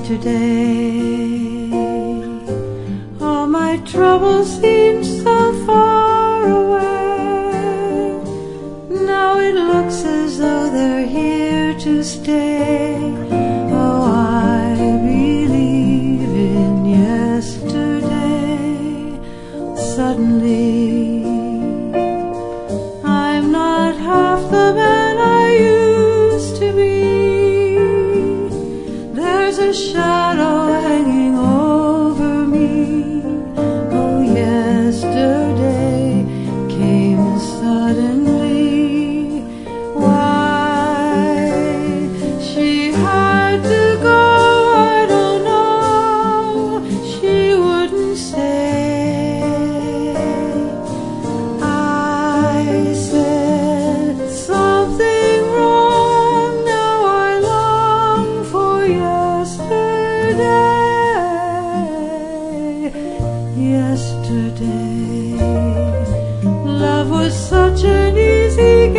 yesterday. All my troubles seem so far away. Now it looks as though they're here to stay. Oh, I believe in yesterday. Suddenly, I'm not half the man I used to be. There's a shadow hanging over me. Oh, yesterday came suddenly. Why she had to go, I don't know. She wouldn't say. I said something wrong. Now I long for yesterday. Love was such an easy